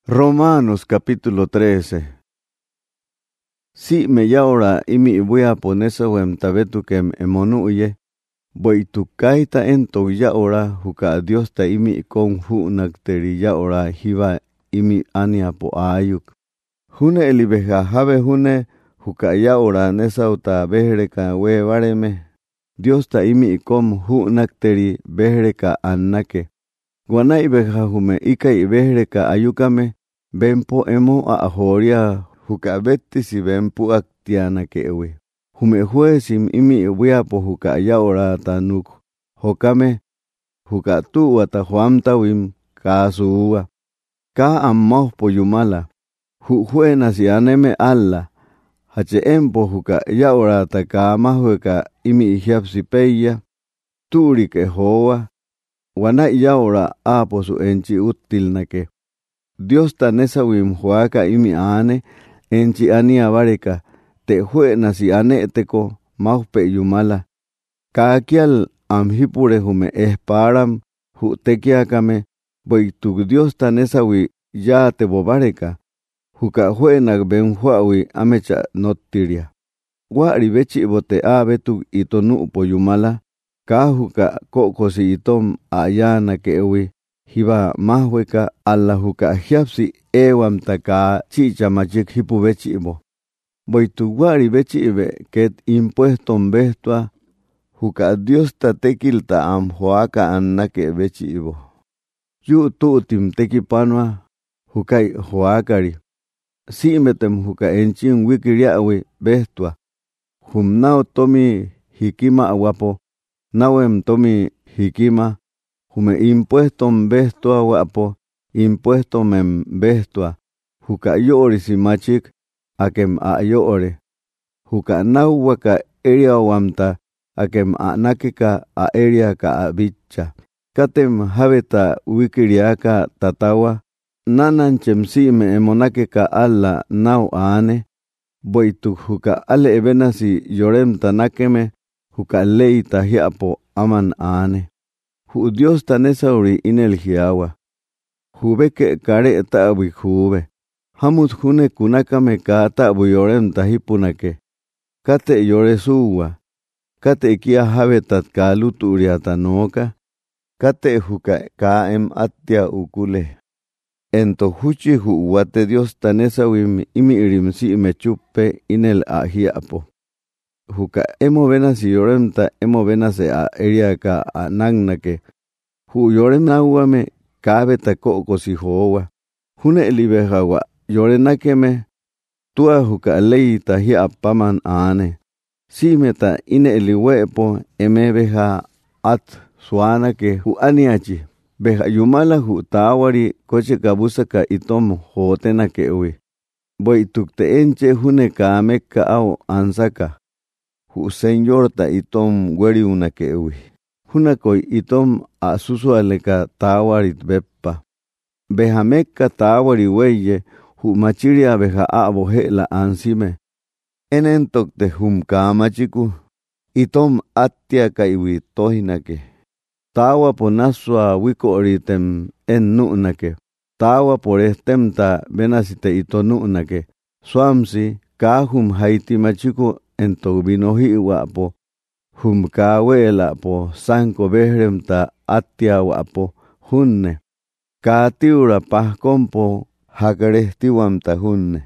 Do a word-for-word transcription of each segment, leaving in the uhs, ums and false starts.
Romanos capítulo trece. Si me yaora imi voy a ponerse wem tabetukem emonuye, voy tu kaita ento yaora huka Dios ta imi kon hu nakteri yaora hiva imi ania po ayuk. Hune elibeja have hune huka yaora nesauta behreka we vareme. Dios ta imi kom hu nakteri behreka annake. Guanai beja hume ikai behreka ayukame, bempo emo a ahoria huka betti si bempu aktiana kewe. Hume huesim imi wiapo huka yaora tanuk, hokame huka tu wata huamta wim kasuua. Ka ammoh po yumala, hu huena si aneme alla, hache empo huka yaora ta ka mahueka imi hiapsi peya, turi ke hoa, wana yaora apo su enchi utilnake. Dios ta nesawim huaka imi ane, enchi ania vareka, te huena si ane teko, maupe yumala. Kaakial amhipure hume esparam, hu tekiakame, boi tu Dios ta nesawi ya te bobareka, huka huena ben huawi amecha notiria. Wari bechi bote a betu itonu po yumala, ka huka kokosi itom ayana kewi. Hiba mahweka alla huka hiapsi ewam taka chicha machik hipu bechibo. Boitu wari bechibe ket impueston bestua huka Dios ta tekilta am hoaka annake bechibo. Yu tuutim tekipanwa hukai hoakari. Simetem huka enchin wikiriawi bestua. Humnao tomi hikima awapo, nawem tomi hikima. Hume impueston bestua wapo, impuesto mem bestua, huka yori si machik, akem a yore. Huka nauwaka eria wamta, akem a nakika a eria ka a bicha. Katem habeta wikiriaka tatawa, nananchem si me emonakeka alla nau aane, boitu huka ale ebenasi yorem tanakeme, huka leita hiapo aman aane. Hu Dios ta nesauri inel hiawa. Hubeke kare ta'awi hube. Hamut hune kunakame ka ta'awi yorem tahipunake. Kate yore suwa. Kate kia habetat ka luturiata noka. Kate huka ka em atia ukule. Ento huchi hu wate Dios ta nesawi imi irim si me chuppe inel a hiapo. Huka emo venasi yoremta emo venase a eriaka a nangnake. Hu yorem nauame kabe ta koko si hoa. Hune elibejawa yorenakeme tua huka leita hi apaman ane. Simeta ine eliwepo emebeja at suanake hu aniachi. Beja yumala hu tawari koche kabusaka itom hotena kewi. Boi tukte enche hune kaameka au ansaka. Hu señor ta itom weri una kewi. Hunakoi itom a susualeka tawarit beppa. Beja mekka tawari weye hu machiria beja abo hela ansime. Enentok te hum kamachiku. Itom atia kaiwi tohinake. Tawa po nasua wiko oritem en nu'nake. Tawa por estemta benasite ito nu'nake. Swamsi kahum haiti machiku ento binohi wapo. Hum kawela po sanko behremta atia wapo hunne. Katiura pahkompo hakarestiwamta hunne.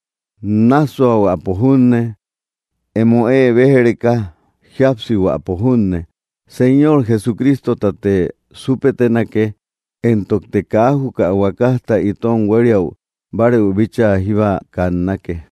Nasua wapo hunne. Emo e behreka hiapsi wapo hunne. Señor Jesucristo tate supetenake entokte kahuka wakasta iton weriau bare ubicha hiva kannake.